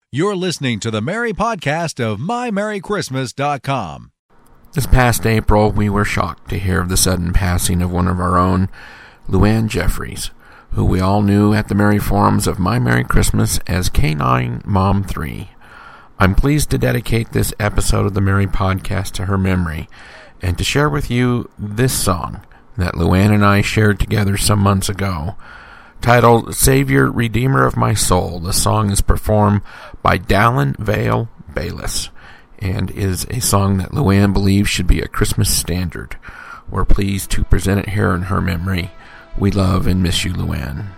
You're listening to the Merry Podcast of MyMerryChristmas.com. This past April, we were shocked to hear of the sudden passing of one of our own, Luann Jeffries, who we all knew at the Merry Forums of My Merry Christmas as K9 Mom 3. I'm pleased to dedicate this episode of the Merry Podcast to her memory and to share with you this song that Luann and I shared together some months ago. Titled Savior, Redeemer of My Soul, the song is performed by Dallin Vale Bayless and is a song that Luann believes should be a Christmas standard. We're pleased to present it here in her memory. We love and miss you, Luann.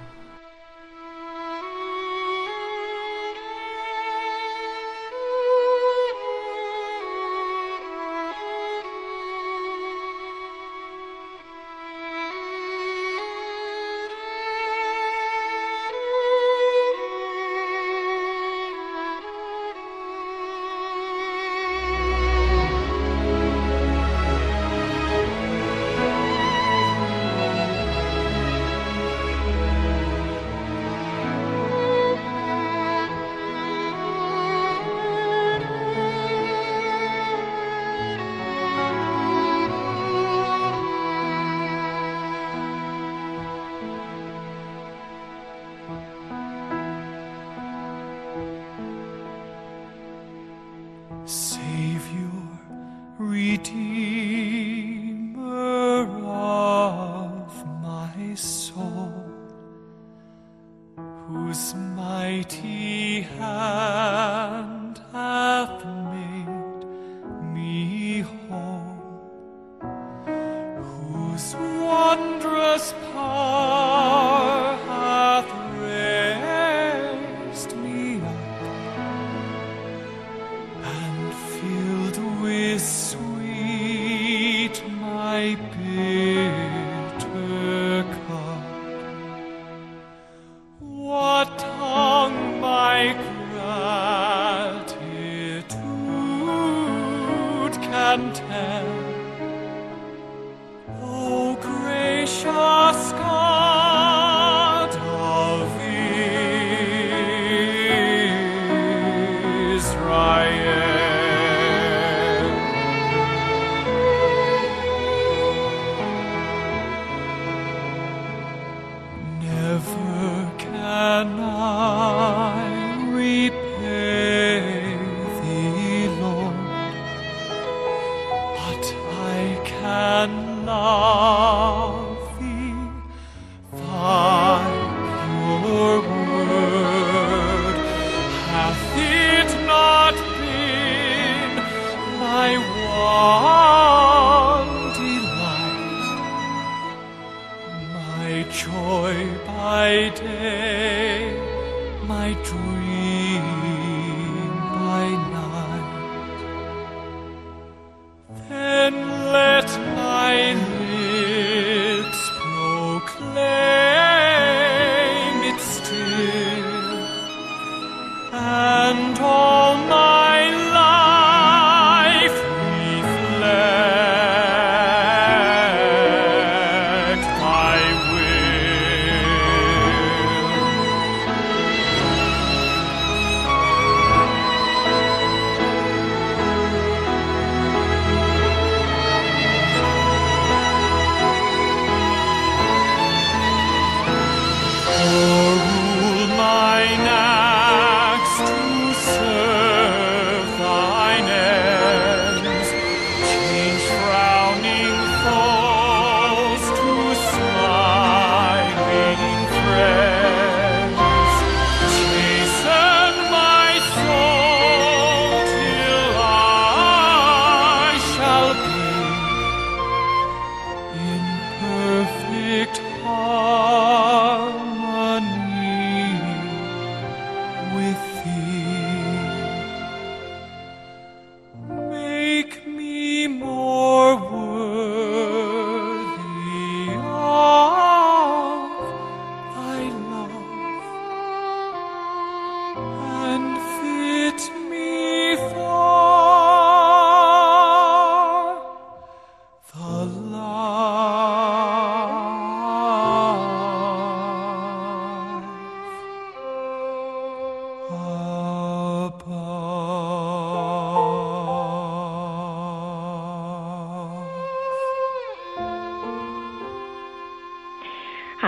Savior, Redeemer of my soul, whose mighty hand hath made me whole, whose wondrous power hath raised me up and filled with sweet my bitter cup. What tongue my gratitude can tell? O gracious God of Israel. Never can I repay thee, Lord, but I can love thee by your word. Hath it not been thy one delight, my joy by day, my dream by night? Then let my lips proclaim it still, and all my life reflect thy rule mine acts to serve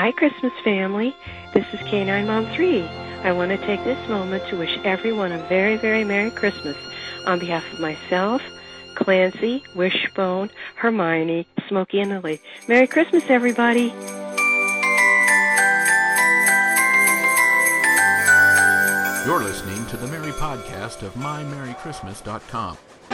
Hi, Christmas family. This is K9 Mom 3. I want to take this moment to wish everyone a very, very Merry Christmas on behalf of myself, Clancy, Wishbone, Hermione, Smokey, and Lily. Merry Christmas, everybody. You're listening to the Merry Podcast of MyMerryChristmas.com.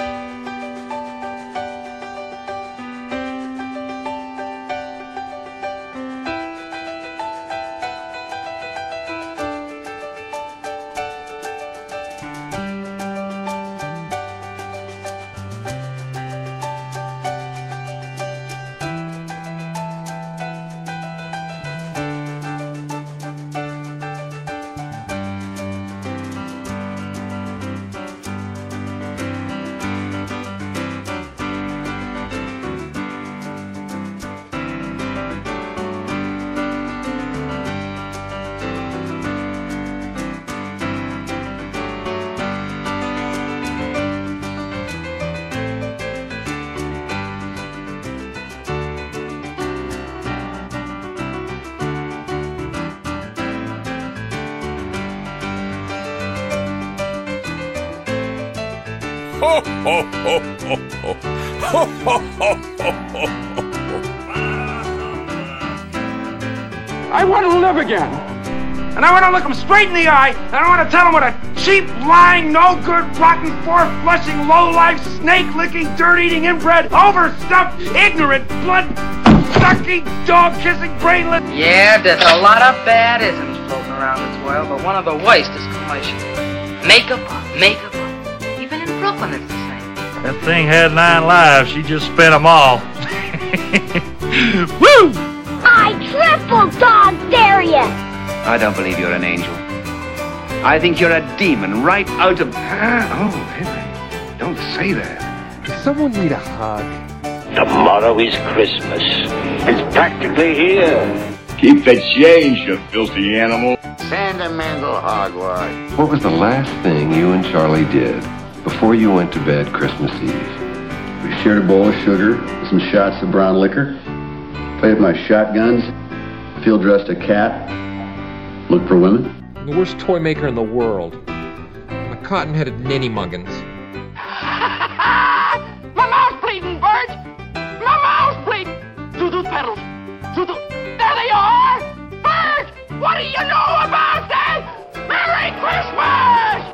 Ho, ho, ho, ho, ho. Ho, ho, ho, ho, ho, ho. I want to live again. And I want to look him straight in the eye, and I want to tell him what a cheap, lying, no-good, rotten, four-flushing, low-life, snake-licking, dirt-eating, inbred, overstuffed, ignorant, blood-sucking, dog-kissing, brainless... Yeah, there's a lot of bad isms floating around this world, but one of the worst is commercial. Makeup. Even in Brooklyn it's the same. That thing had 9 lives. She just spent them all. Woo! I triple dog dare you! I don't believe you're an angel. I think you're a demon right out of... Oh, Henry, don't say that. Does someone need a hug? Tomorrow is Christmas. It's practically here. Keep the change, you filthy animal. Sentimental hogwash. What was the last thing you and Charlie did before you went to bed Christmas Eve? We shared a bowl of sugar with some shots of brown liquor, played with my shotguns, field-dressed a cat, looked for women. I'm the worst toy maker in the world. I'm a cotton-headed ninny-muggins. My mouth's bleeding, Bert! My mouth's bleeding! Doo-doo pedals! Doo-doo... There they are! Bert! What do you know about that? Merry Christmas!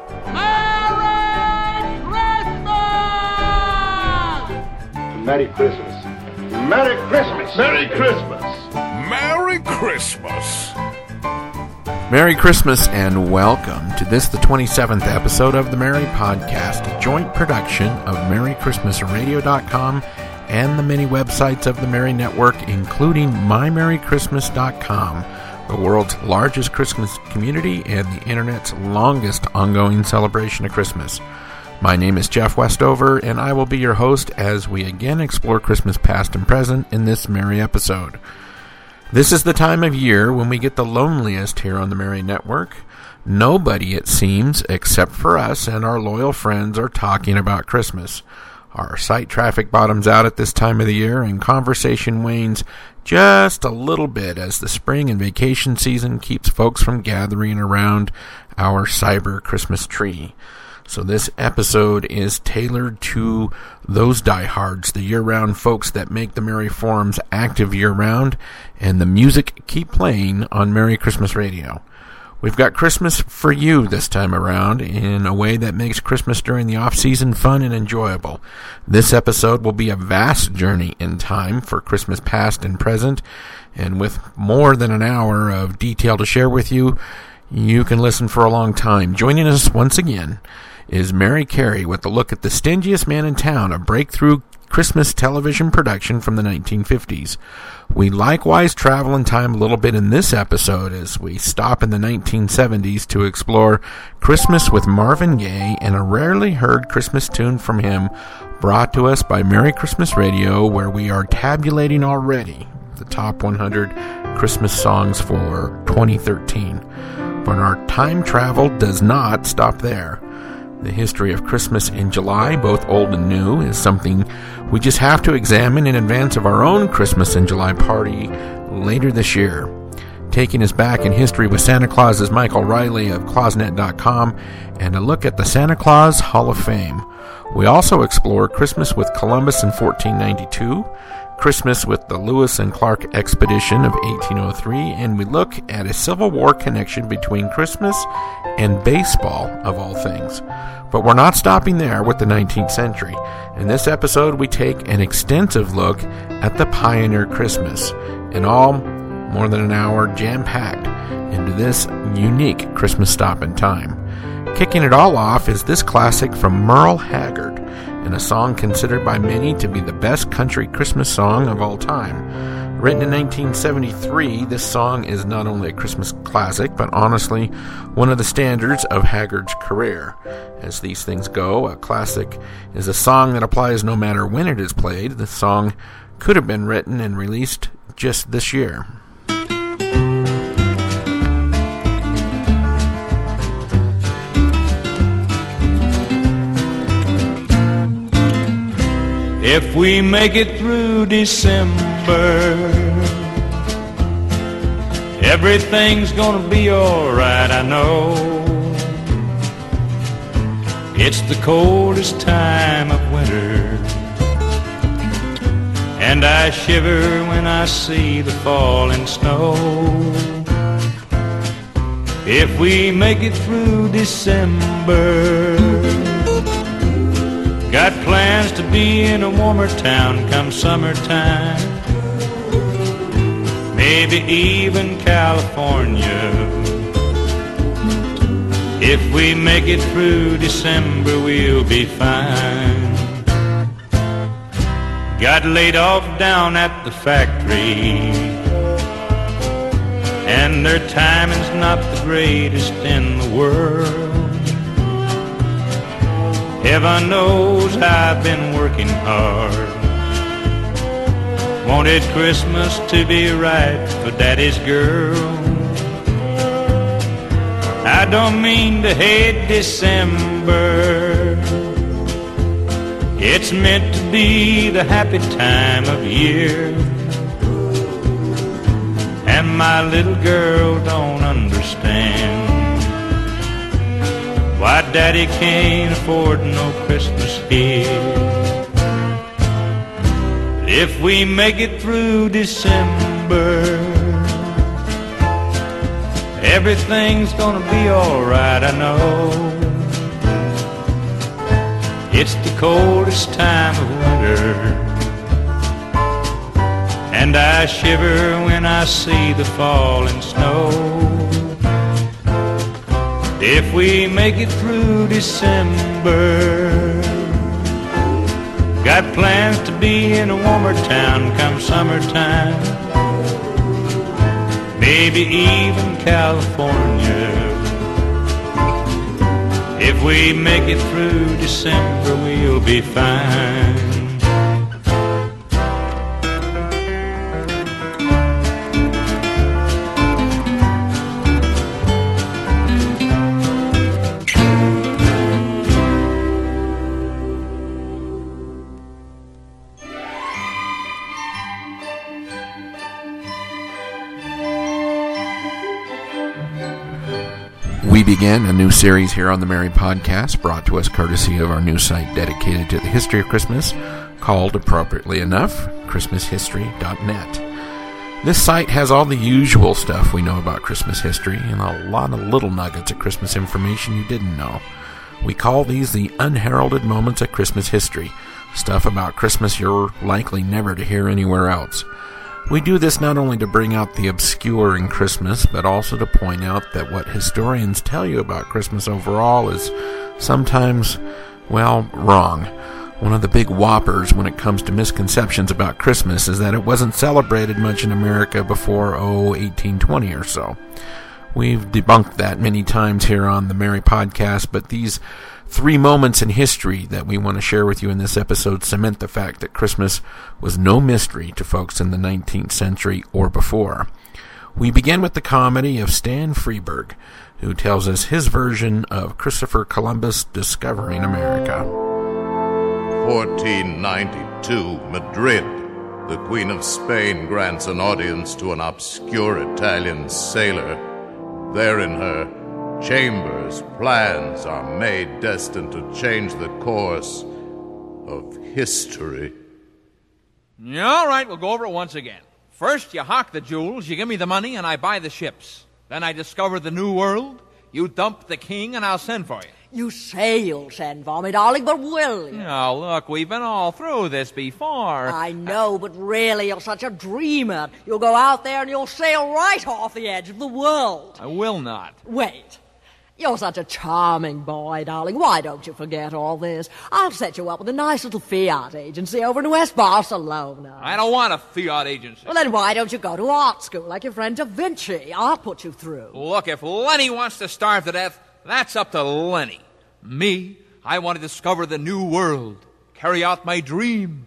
Merry Christmas! Merry Christmas! Merry Christmas! Merry Christmas! Merry Christmas and welcome to this, the 27th episode of the Merry Podcast, a joint production of MerryChristmasRadio.com and the many websites of the Merry Network, including MyMerryChristmas.com, the world's largest Christmas community and the Internet's longest ongoing celebration of Christmas. My name is Jeff Westover, and I will be your host as we again explore Christmas past and present in this Merry episode. This is the time of year when we get the loneliest here on the Merry Network. Nobody, it seems, except for us and our loyal friends, are talking about Christmas. Our site traffic bottoms out at this time of the year, and conversation wanes just a little bit as the spring and vacation season keeps folks from gathering around our cyber Christmas tree. So this episode is tailored to those diehards, the year-round folks that make the Merry Forums active year-round, and the music keep playing on Merry Christmas Radio. We've got Christmas for you this time around in a way that makes Christmas during the off-season fun and enjoyable. This episode will be a vast journey in time for Christmas past and present, and with more than an hour of detail to share with you, you can listen for a long time. Joining us once again is Mary Carey with a look at the stingiest man in town, a breakthrough Christmas television production from the 1950s. We likewise travel in time a little bit in this episode as we stop in the 1970s to explore Christmas with Marvin Gaye and a rarely heard Christmas tune from him brought to us by Merry Christmas Radio, where we are tabulating already the top 100 Christmas songs for 2013. But our time travel does not stop there. The history of Christmas in July, both old and new, is something we just have to examine in advance of our own Christmas in July party later this year. Taking us back in history with Santa Claus is Michael Riley of Clausnet.com, and a look at the Santa Claus Hall of Fame. We also explore Christmas with Columbus in 1492, Christmas with the Lewis and Clark Expedition of 1803, and we look at a Civil War connection between Christmas and baseball, of all things. But we're not stopping there with the 19th century. In this episode, we take an extensive look at the Pioneer Christmas, and all more than an hour jam-packed into this unique Christmas stop in time. Kicking it all off is this classic from Merle Haggard, and a song considered by many to be the best country Christmas song of all time. Written in 1973, this song is not only a Christmas classic, but honestly one of the standards of Haggard's career. As these things go, a classic is a song that applies no matter when it is played. The song could have been written and released just this year. If we make it through December, everything's gonna be alright, I know. It's the coldest time of winter, and I shiver when I see the falling snow. If we make it through December, got plans to be in a warmer town come summertime, maybe even California. If we make it through December, we'll be fine. Got laid off down at the factory, and their timing's not the greatest in the world. Heaven knows I've been working hard. Wanted Christmas to be right for Daddy's girl. I don't mean to hate December. It's meant to be the happy time of year. And my little girl don't understand why Daddy can't afford no Christmas here. If we make it through December, everything's gonna be alright, I know. It's the coldest time of winter, and I shiver when I see the falling snow. If we make it through December, got plans to be in a warmer town come summertime, maybe even California. If we make it through December, we'll be fine. We begin a new series here on the Merry Podcast, brought to us courtesy of our new site dedicated to the history of Christmas, called, appropriately enough, ChristmasHistory.net. This site has all the usual stuff we know about Christmas history, and a lot of little nuggets of Christmas information you didn't know. We call these the unheralded moments of Christmas history, stuff about Christmas you're likely never to hear anywhere else. We do this not only to bring out the obscure in Christmas, but also to point out that what historians tell you about Christmas overall is sometimes, well, wrong. One of the big whoppers when it comes to misconceptions about Christmas is that it wasn't celebrated much in America before, 1820 or so. We've debunked that many times here on the Merry Podcast, but these 3 moments in history that we want to share with you in this episode cement the fact that Christmas was no mystery to folks in the 19th century or before. We begin with the comedy of Stan Freberg, who tells us his version of Christopher Columbus discovering America. 1492, Madrid. the Queen of Spain grants an audience to an obscure Italian sailor. There in her chambers, plans are made destined to change the course of history. All right, we'll go over it once again. First, you hawk the jewels, you give me the money, and I buy the ships. Then I discover the new world, you dump the king, and I'll send for you. You say you'll send for me, darling, but will you? Now, look, we've been all through this before. I know, but really, you're such a dreamer. You'll go out there and you'll sail right off the edge of the world. I will not. Wait. You're such a charming boy, darling. Why don't you forget all this? I'll set you up with a nice little Fiat agency over in West Barcelona. I don't want a Fiat agency. Well, then why don't you go to art school like your friend Da Vinci? I'll put you through. Look, if Lenny wants to starve to death, that's up to Lenny. Me, I want to discover the new world. Carry out my dream.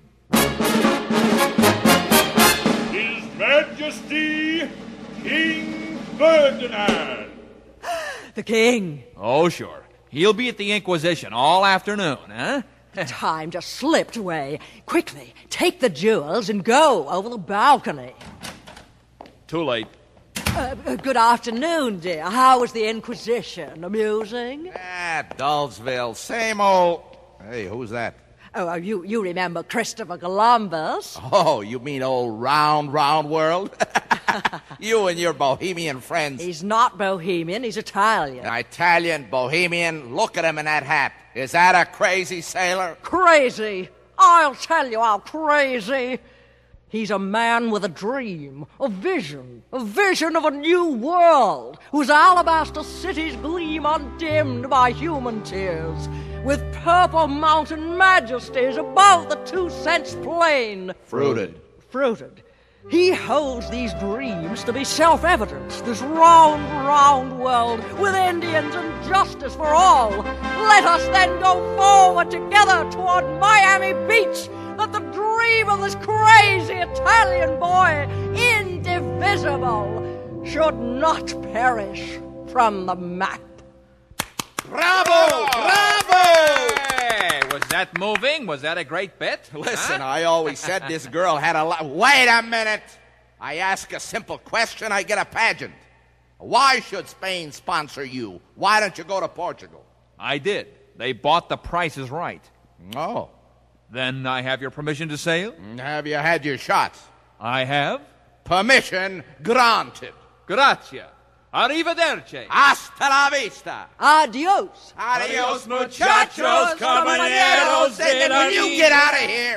His Majesty, King Ferdinand. The king. Oh, sure. He'll be at the Inquisition all afternoon, huh? Time just slipped away. Quickly, take the jewels and go over the balcony. Too late. Good afternoon, dear. How was the Inquisition? Amusing? Dullsville. Same old... Hey, who's that? Oh, you remember Christopher Columbus? Oh, you mean old round world? You and your Bohemian friends. He's not Bohemian, he's Italian. Italian, Bohemian, look at him in that hat. Is that a crazy sailor? Crazy? I'll tell you how crazy. He's a man with a dream, a vision of a new world, whose alabaster cities gleam undimmed by human tears, with purple mountain majesties above the 2 cents plain. Fruited. He holds these dreams to be self-evident, this round world with Indians and justice for all. Let us then go forward together toward Miami Beach, that the dream of this crazy Italian boy, indivisible, should not perish from the map. Bravo! Hey, was that moving? Was that a great bit? Listen, I always said this girl had a lot... Wait a minute! I ask a simple question, I get a pageant. Why should Spain sponsor you? Why don't you go to Portugal? I did. They bought the prices right. Oh. Then I have your permission to sail? Have you had your shots? I have. Permission granted. Grazie. Arrivederci. Hasta la vista. Adios. Adios, muchachos, caballeros. Will you get out of here?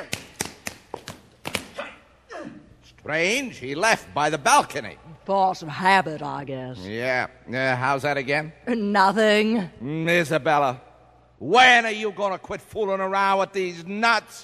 Strange, he left by the balcony. Force of habit, I guess. Yeah. How's that again? Nothing. Isabella, when are you going to quit fooling around with these nuts?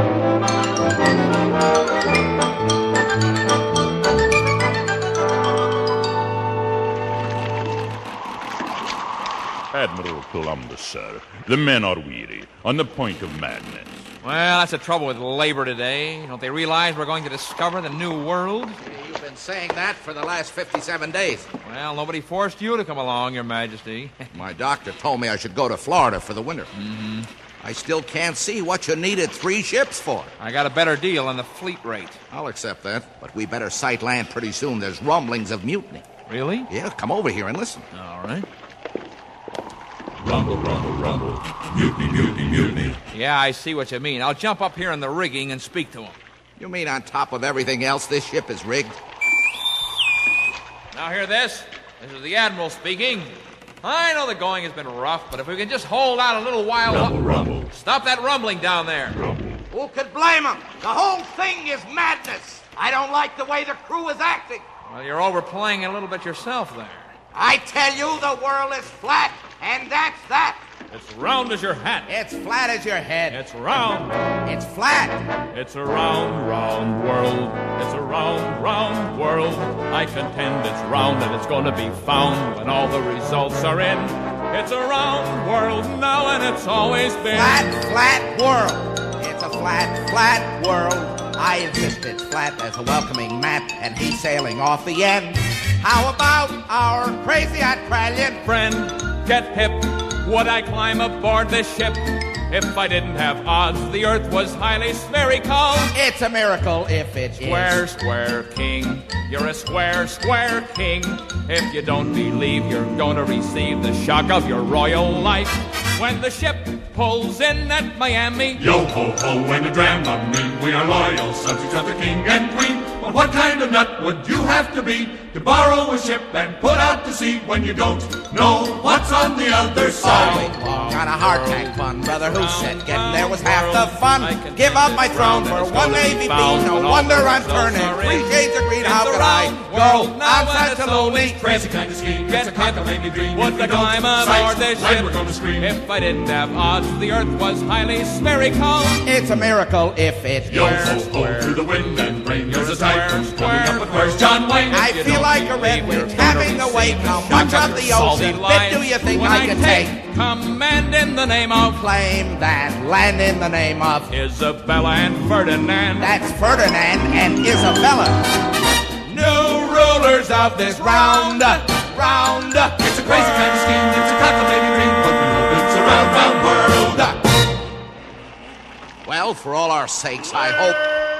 Admiral Columbus, sir. The men are weary, on the point of madness. Well, that's the trouble with labor today. Don't they realize we're going to discover the new world? You've been saying that for the last 57 days. Well, nobody forced you to come along, Your Majesty. My doctor told me I should go to Florida for the winter. Mm-hmm. I still can't see what you needed 3 ships for. I got a better deal on the fleet rate. I'll accept that, but we better sight land pretty soon. There's rumblings of mutiny. Really? Yeah, come over here and listen. All right. Rumble, rumble, rumble. Mutiny, mutiny, mutiny. Yeah, I see what you mean. I'll jump up here in the rigging and speak to him. You mean on top of everything else, this ship is rigged? Now hear this. This is the Admiral speaking. I know the going has been rough, but if we can just hold out a little while... Rumble, rumble. Stop that rumbling down there. Rumble. Who could blame him? The whole thing is madness. I don't like the way the crew is acting. Well, you're overplaying it a little bit yourself there. I tell you, the world is flat, and that's that. It's round as your hat. It's flat as your head. It's round. It's flat. It's a round, round world. It's a round, round world. I contend it's round and it's going to be found when all the results are in. It's a round world now and it's always been. Flat, flat world. It's a flat, flat world. I insist it's flat as a welcoming mat, and he's sailing off the end. How about our crazy Australian friend? Get hip. Would I climb aboard this ship? If I didn't have odds, the earth was highly spherical. It's a miracle if it Square, is. square king. You're a square, square king. If you don't believe, you're gonna receive the shock of your royal life. When the ship pulls in at Miami, Yo ho ho and a Dramamine, we are loyal subjects of the king and queen. But what kind of nut would you have to be to borrow a ship and put out to sea when you don't know what's on the other side? Got a hardtack fun, brother. Who said getting there was half the fun? Give up my throne for one navy bean. No wonder I'm turning 3 shades of green. How could I go outside to lonely? Crazy kind of scheme, it's a cockamamie dream. would the climb aboard this ship? We're gonna scream. If I didn't have odds, the earth was highly spherical. It's a miracle if it Yo is. ho ho to the wind and rain. There's a typhoon coming up, but where's John Wayne? I feel like a red wind having a wake. How much of the ocean bit do you think I can take? Command in the name of, Claim that land in the name of. Isabella and Ferdinand. That's Ferdinand and Isabella. New rulers of this round. It's a crazy kind of scheme, it's a cockamamie dream, but we hope it's a round, round world. Well, for all our sakes, I hope.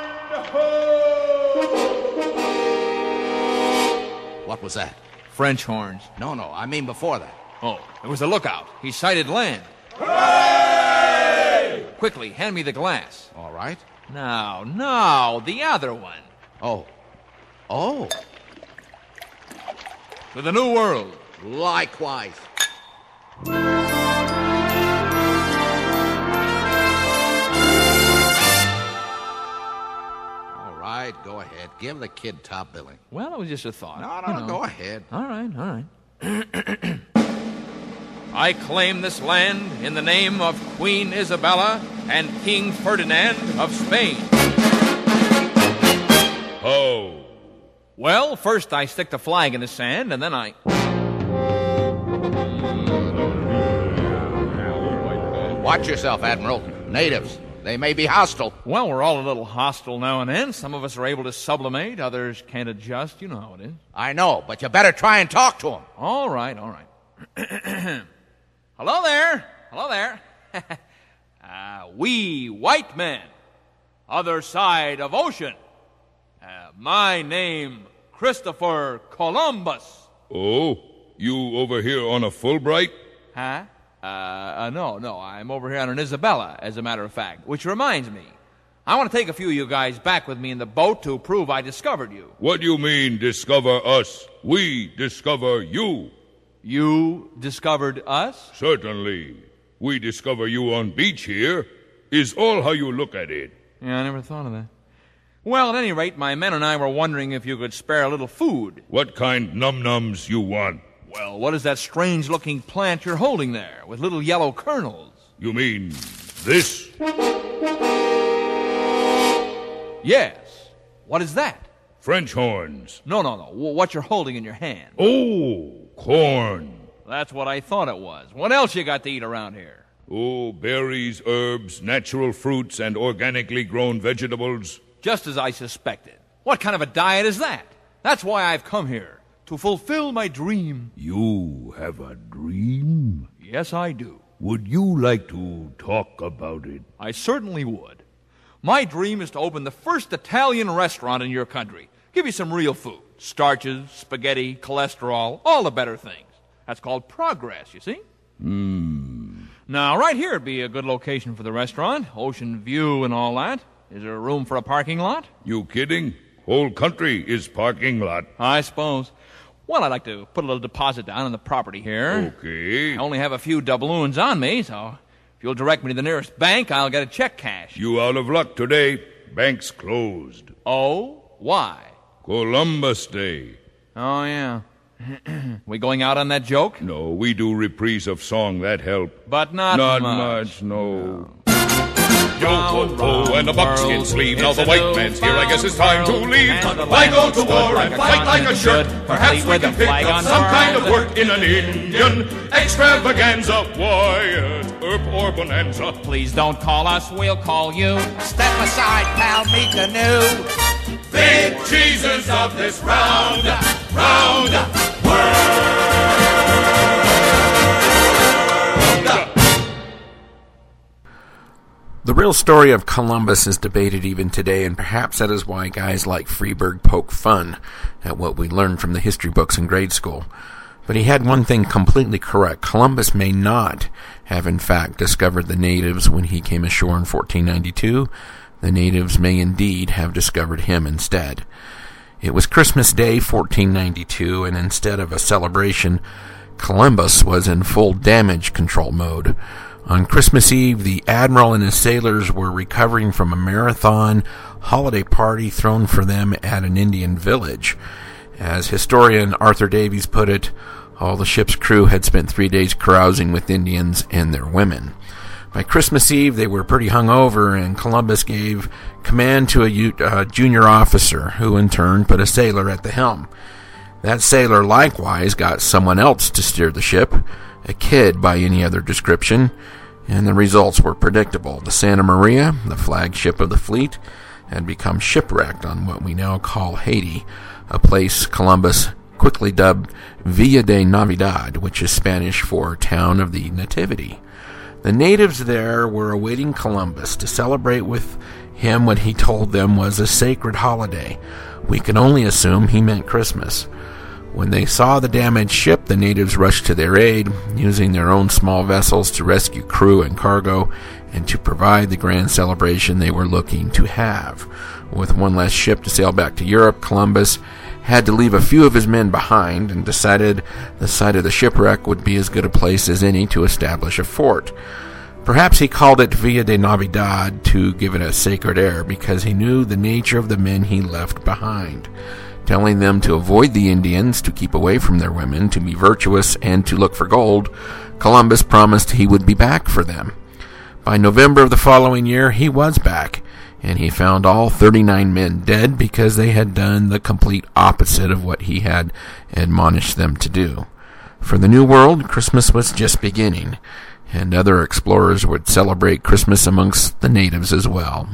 What was that? French horns. No, I mean before that. Oh, it was the lookout. He sighted land. Hooray! Quickly, hand me the glass. All right. No, the other one. Oh. To the New World. Likewise. All right, go ahead. Give the kid top billing. Well, it was just a thought. No, go ahead. All right. I claim this land in the name of Queen Isabella and King Ferdinand of Spain. Oh. Well, first I stick the flag in the sand, and then I... Watch yourself, Admiral. Natives. They may be hostile. Well, we're all a little hostile now and then. Some of us are able to sublimate, others can't adjust. You know how it is. I know, but you better try and talk to them. All right. Hello there. We white men, other side of ocean. My name, Christopher Columbus. Oh, you over here on a Fulbright? Huh? No, I'm over here on an Isabella, as a matter of fact. Which reminds me, I want to take a few of you guys back with me in the boat to prove I discovered you. What do you mean, discover us? We discover you. You discovered us? Certainly. We discover you on beach here, is all how you look at it. Yeah, I never thought of that. Well, at any rate, my men and I were wondering if you could spare a little food. What kind num-nums you want? Well, what is that strange-looking plant you're holding there, with little yellow kernels? You mean this? Yes. What is that? French horns. No. What you're holding in your hand. Oh, corn. That's what I thought it was. What else you got to eat around here? Oh, berries, herbs, natural fruits, and organically grown vegetables. Just as I suspected. What kind of a diet is that? That's why I've come here. To fulfill my dream. You have a dream? Yes, I do. Would you like to talk about it? I certainly would. My dream is to open the first Italian restaurant in your country. Give you some real food. Starches, spaghetti, cholesterol, all the better things. That's called progress, you see? Now, right here would be a good location for the restaurant. Ocean view and all that. Is there room for a parking lot? You kidding? Whole country is parking lot. I suppose. Well, I'd like to put a little deposit down on the property here. Okay. I only have a few doubloons on me, so if you'll direct me to the nearest bank, I'll get a check cashed. You out of luck today. Bank's closed. Oh? Why? Columbus Day. Oh, yeah. We going out on that joke? No, we do reprise of song, that help. But not much, no. Yo ho ho and a buckskin sleeve. Now the white man's here, I guess it's time to leave. Why go to war and fight like a shirt? Perhaps we can pick up some kind of work in an Indian extravaganza. Wyatt Earp or Bonanza. Please don't call us, we'll call you. Step aside, pal, meet the new big cheeses of this round world. The real story of Columbus is debated even today, and perhaps that is why guys like Freeburg poke fun at what we learned from the history books in grade school. But he had one thing completely correct. Columbus may not have in fact discovered the natives when he came ashore in 1492. The natives may indeed have discovered him instead. It was Christmas Day, 1492, and instead of a celebration, Columbus was in full damage control mode. On Christmas Eve, the admiral and his sailors were recovering from a marathon holiday party thrown for them at an Indian village. As historian Arthur Davies put it, all the ship's crew had spent 3 days carousing with Indians and their women. By Christmas Eve, they were pretty hungover, and Columbus gave command to a junior officer, who in turn put a sailor at the helm. That sailor likewise got someone else to steer the ship, a kid by any other description, and the results were predictable. The Santa Maria, the flagship of the fleet, had become shipwrecked on what we now call Haiti, a place Columbus quickly dubbed Villa de Navidad, which is Spanish for Town of the Nativity. The natives there were awaiting Columbus to celebrate with him what he told them was a sacred holiday. We can only assume he meant Christmas. When they saw the damaged ship, the natives rushed to their aid, using their own small vessels to rescue crew and cargo and to provide the grand celebration they were looking to have. With one less ship to sail back to Europe, Columbus had to leave a few of his men behind and decided the site of the shipwreck would be as good a place as any to establish a fort. Perhaps he called it Villa de Navidad to give it a sacred air because he knew the nature of the men he left behind. Telling them to avoid the Indians, to keep away from their women, to be virtuous, and to look for gold, Columbus promised he would be back for them. By November of the following year, he was back, and he found all 39 men dead because they had done the complete opposite of what he had admonished them to do. For the New World, Christmas was just beginning, and other explorers would celebrate Christmas amongst the natives as well.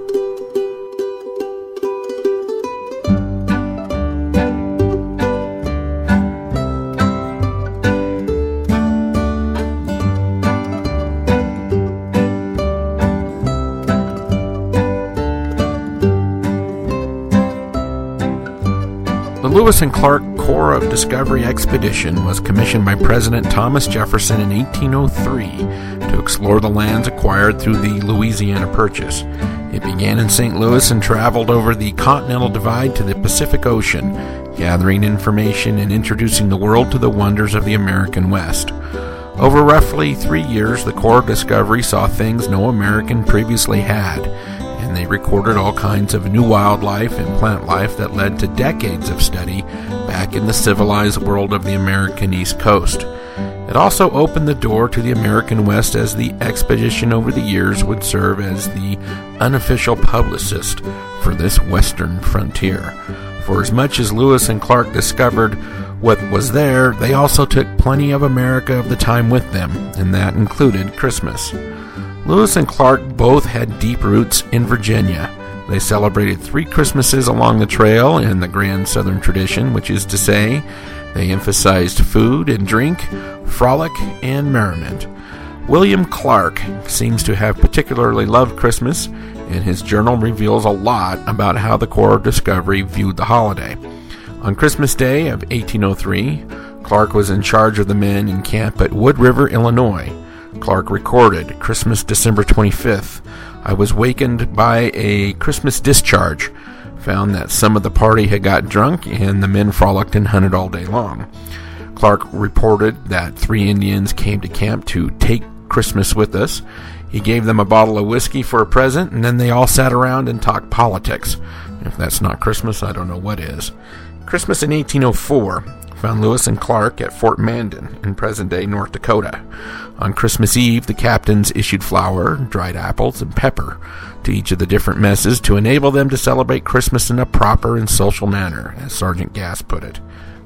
The Lewis and Clark Corps of Discovery Expedition was commissioned by President Thomas Jefferson in 1803 to explore the lands acquired through the Louisiana Purchase. It began in St. Louis and traveled over the Continental Divide to the Pacific Ocean, gathering information and introducing the world to the wonders of the American West. Over roughly 3 years, the Corps of Discovery saw things no American previously had, and they recorded all kinds of new wildlife and plant life that led to decades of study back in the civilized world of the American East Coast. It also opened the door to the American West, as the expedition over the years would serve as the unofficial publicist for this western frontier. For as much as Lewis and Clark discovered what was there, they also took plenty of America of the time with them, and that included Christmas. Lewis and Clark both had deep roots in Virginia. They celebrated 3 Christmases along the trail in the grand Southern tradition, which is to say, they emphasized food and drink, frolic, and merriment. William Clark seems to have particularly loved Christmas, and his journal reveals a lot about how the Corps of Discovery viewed the holiday. On Christmas Day of 1803, Clark was in charge of the men in camp at Wood River, Illinois. Clark recorded, Christmas December 25th, I was wakened by a Christmas discharge, found that some of the party had got drunk and the men frolicked and hunted all day long. Clark reported that 3 Indians came to camp to take Christmas with us. He gave them a bottle of whiskey for a present, and then they all sat around and talked politics. If that's not Christmas, I don't know what is. Christmas in 1804 found Lewis and Clark at Fort Mandan in present-day North Dakota. On Christmas Eve, the captains issued flour, dried apples, and pepper to each of the different messes to enable them to celebrate Christmas in a proper and social manner, as Sergeant Gass put it.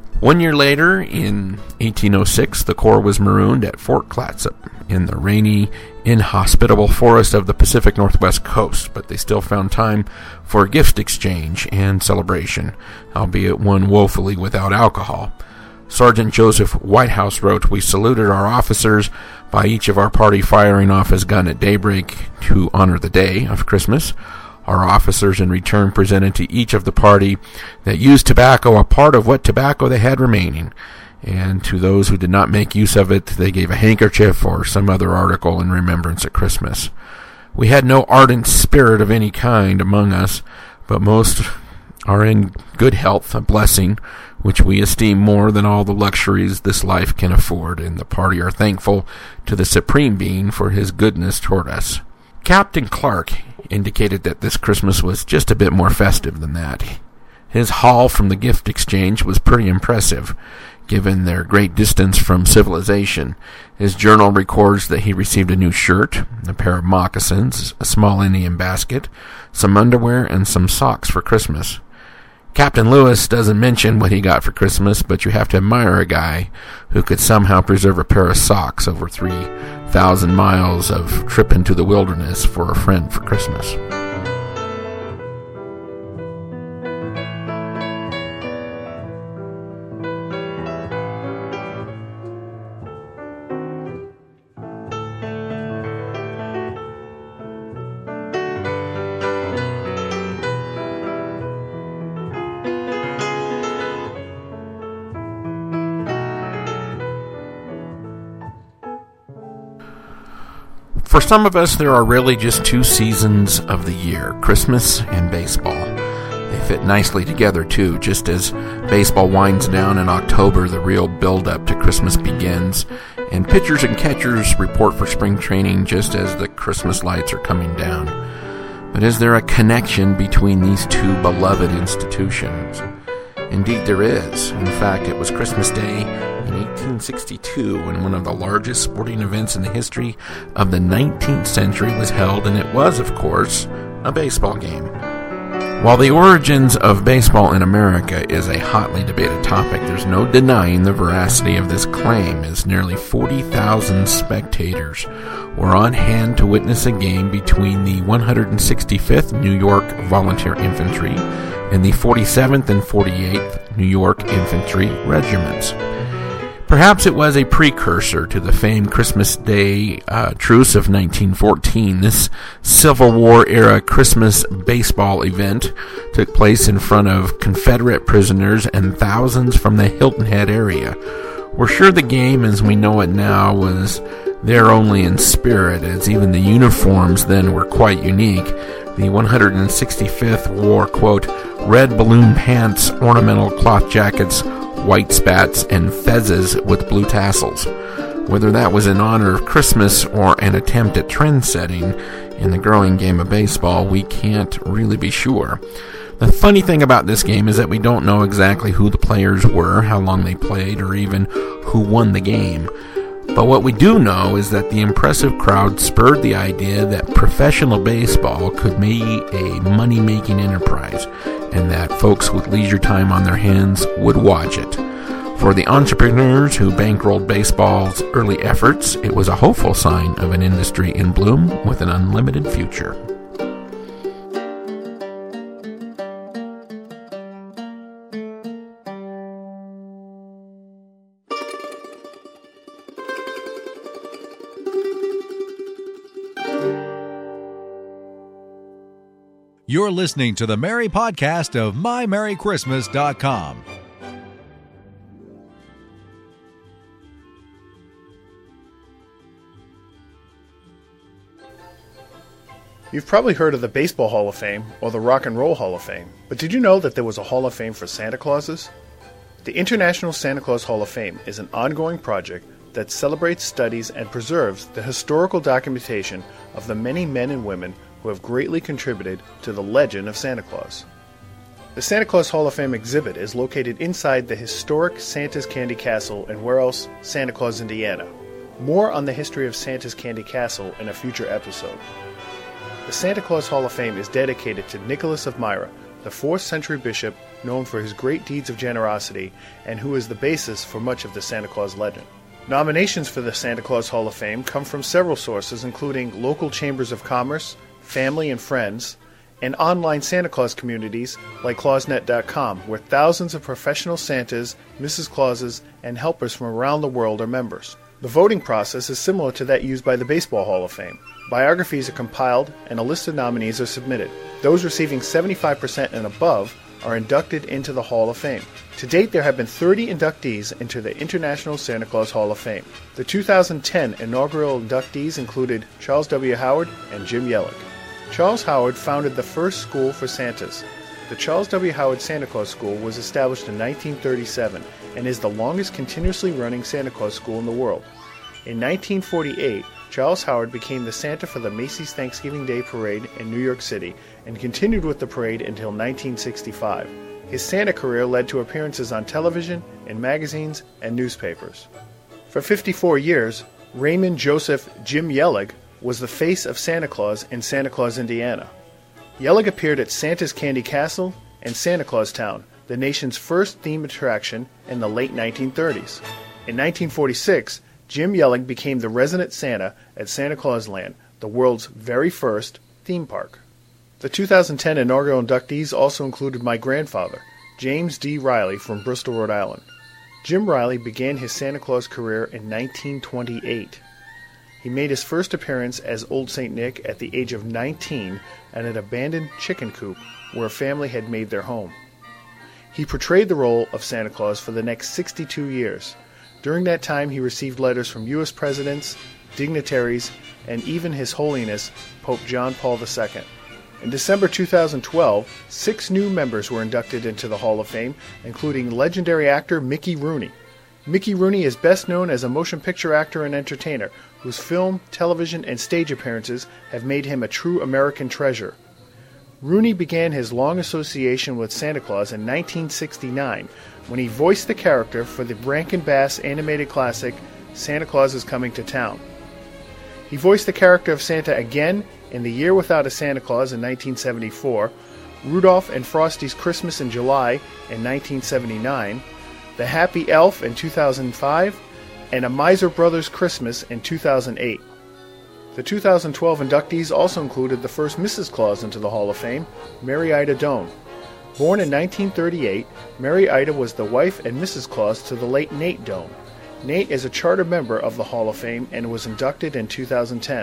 1 year later, in 1806, the Corps was marooned at Fort Clatsop in the rainy, inhospitable forest of the Pacific Northwest coast, but they still found time for a gift exchange and celebration, albeit one woefully without alcohol. Sergeant Joseph Whitehouse wrote, "We saluted our officers by each of our party firing off his gun at daybreak to honor the day of Christmas. Our officers in return presented to each of the party that used tobacco a part of what tobacco they had remaining, and to those who did not make use of it, they gave a handkerchief or some other article in remembrance of Christmas. We had no ardent spirit of any kind among us, but most are in good health, a blessing which we esteem more than all the luxuries this life can afford, and the party are thankful to the Supreme Being for his goodness toward us." Captain Clark indicated that this Christmas was just a bit more festive than that. His haul from the gift exchange was pretty impressive, given their great distance from civilization. His journal records that he received a new shirt, a pair of moccasins, a small Indian basket, some underwear, and some socks for Christmas. Captain Lewis doesn't mention what he got for Christmas, but you have to admire a guy who could somehow preserve a pair of socks over 3,000 miles of trip into the wilderness for a friend for Christmas. For some of us, there are really just two seasons of the year, Christmas and baseball. They fit nicely together, too. Just as baseball winds down in October, the real build-up to Christmas begins, and pitchers and catchers report for spring training just as the Christmas lights are coming down. But is there a connection between these two beloved institutions? Indeed, there is. In fact, it was Christmas Day in 1862 when one of the largest sporting events in the history of the 19th century was held, and it was, of course, a baseball game. While the origins of baseball in America is a hotly debated topic, there's no denying the veracity of this claim, as nearly 40,000 spectators were on hand to witness a game between the 165th New York Volunteer Infantry and the 47th and 48th New York Infantry Regiments. Perhaps it was a precursor to the famed Christmas Day truce of 1914. This Civil War-era Christmas baseball event took place in front of Confederate prisoners and thousands from the Hilton Head area. We're sure the game, as we know it now, was there only in spirit, as even the uniforms then were quite unique. The 165th wore, quote, red balloon pants, ornamental cloth jackets, white spats, and fezzes with blue tassels. Whether that was in honor of Christmas or an attempt at trend setting in the growing game of baseball, we can't really be sure. The funny thing about this game is that we don't know exactly who the players were, how long they played, or even who won the game. But what we do know is that the impressive crowd spurred the idea that professional baseball could be a money-making enterprise, and that folks with leisure time on their hands would watch it. For the entrepreneurs who bankrolled baseball's early efforts, it was a hopeful sign of an industry in bloom with an unlimited future. You're listening to the Merry Podcast of MyMerryChristmas.com. You've probably heard of the Baseball Hall of Fame or the Rock and Roll Hall of Fame, but did you know that there was a Hall of Fame for Santa Clauses? The International Santa Claus Hall of Fame is an ongoing project that celebrates, studies, and preserves the historical documentation of the many men and women who have greatly contributed to the legend of Santa Claus. The Santa Claus Hall of Fame exhibit is located inside the historic Santa's Candy Castle in Where Else? Santa Claus, Indiana. More on the history of Santa's Candy Castle in a future episode. The Santa Claus Hall of Fame is dedicated to Nicholas of Myra, the 4th century bishop known for his great deeds of generosity and who is the basis for much of the Santa Claus legend. Nominations for the Santa Claus Hall of Fame come from several sources, including local chambers of commerce, family and friends, and online Santa Claus communities like Clausnet.com, where thousands of professional Santas, Mrs. Clauses, and helpers from around the world are members. The voting process is similar to that used by the Baseball Hall of Fame. Biographies are compiled and a list of nominees are submitted. Those receiving 75% and above are inducted into the Hall of Fame. To date, there have been 30 inductees into the International Santa Claus Hall of Fame. The 2010 inaugural inductees included Charles W. Howard and Jim Yellick. Charles Howard founded the first school for Santas. The Charles W. Howard Santa Claus School was established in 1937 and is the longest continuously running Santa Claus school in the world. In 1948, Charles Howard became the Santa for the Macy's Thanksgiving Day Parade in New York City and continued with the parade until 1965. His Santa career led to appearances on television, in magazines, and newspapers. For 54 years, Raymond Joseph Jim Yellick was the face of Santa Claus in Santa Claus, Indiana. Yellick appeared at Santa's Candy Castle and Santa Claus Town, the nation's first theme attraction in the late 1930s. In 1946, Jim Yellick became the resident Santa at Santa Claus Land, the world's very first theme park. The 2010 inaugural inductees also included my grandfather, James D. Riley from Bristol, Rhode Island. Jim Riley began his Santa Claus career in 1928. He made his first appearance as Old St. Nick at the age of 19 at an abandoned chicken coop where a family had made their home. He portrayed the role of Santa Claus for the next 62 years. During that time, he received letters from U.S. presidents, dignitaries, and even His Holiness Pope John Paul II. In December 2012, 6 new members were inducted into the Hall of Fame, including legendary actor Mickey Rooney. Mickey Rooney is best known as a motion picture actor and entertainer, whose film, television, and stage appearances have made him a true American treasure. Rooney began his long association with Santa Claus in 1969 when he voiced the character for the Rankin Bass animated classic Santa Claus is Coming to Town. He voiced the character of Santa again in The Year Without a Santa Claus in 1974, Rudolph and Frosty's Christmas in July in 1979, The Happy Elf in 2005, and A Miser Brothers Christmas in 2008. The 2012 inductees also included the first Mrs. Claus into the Hall of Fame, Mary Ida Doan. Born in 1938, Mary Ida was the wife and Mrs. Claus to the late Nate Doan. Nate is a charter member of the Hall of Fame and was inducted in 2010.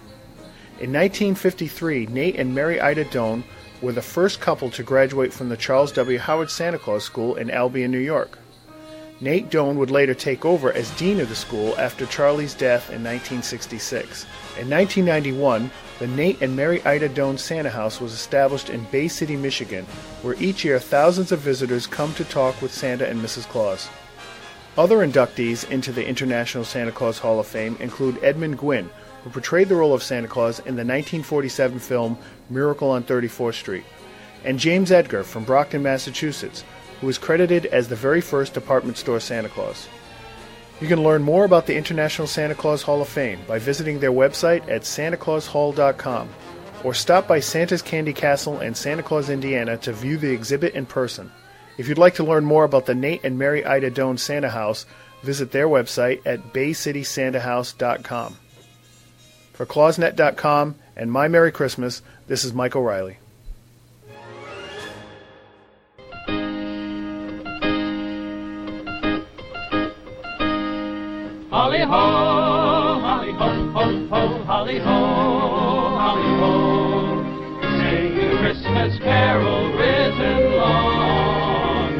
In 1953, Nate and Mary Ida Doan were the first couple to graduate from the Charles W. Howard Santa Claus School in Albion, New York. Nate Doan would later take over as dean of the school after Charlie's death in 1966. In 1991, the Nate and Mary Ida Doan Santa House was established in Bay City, Michigan, where each year thousands of visitors come to talk with Santa and Mrs. Claus. Other inductees into the International Santa Claus Hall of Fame include Edmund Gwynn, who portrayed the role of Santa Claus in the 1947 film Miracle on 34th Street, and James Edgar from Brockton, Massachusetts, who is credited as the very first department store Santa Claus. You can learn more about the International Santa Claus Hall of Fame by visiting their website at santaclaushall.com, or stop by Santa's Candy Castle in Santa Claus, Indiana to view the exhibit in person. If you'd like to learn more about the Nate and Mary Ida Doan Santa House, visit their website at baycitysantahouse.com. For Clausnet.com and My Merry Christmas, this is Mike O'Reilly. Holly ho, holly ho, ho, ho, holly ho, holly ho. Sing a Christmas carol written long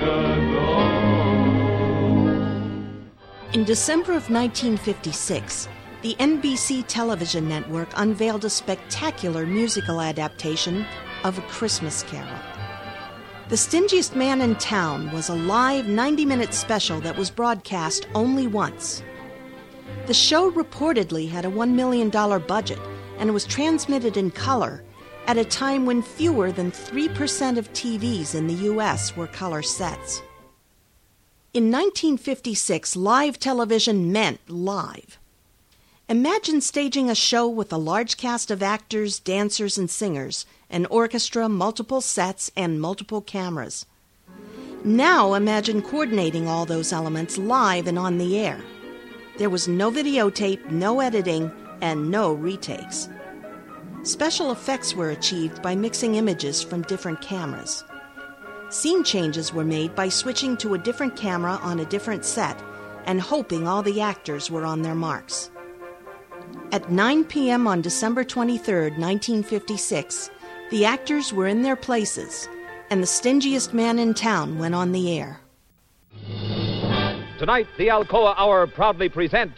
ago. In December of 1956, the NBC television network unveiled a spectacular musical adaptation of A Christmas Carol. The Stingiest Man in Town was a live 90-minute special that was broadcast only once. The show reportedly had a $1 million budget and was transmitted in color at a time when fewer than 3% of TVs in the U.S. were color sets. In 1956, live television meant live. Imagine staging a show with a large cast of actors, dancers, and singers, an orchestra, multiple sets, and multiple cameras. Now imagine coordinating all those elements live and on the air. There was no videotape, no editing, and no retakes. Special effects were achieved by mixing images from different cameras. Scene changes were made by switching to a different camera on a different set and hoping all the actors were on their marks. At 9 p.m. on December 23, 1956, the actors were in their places, and The Stingiest Man in Town went on the air. Tonight, the Alcoa Hour proudly presents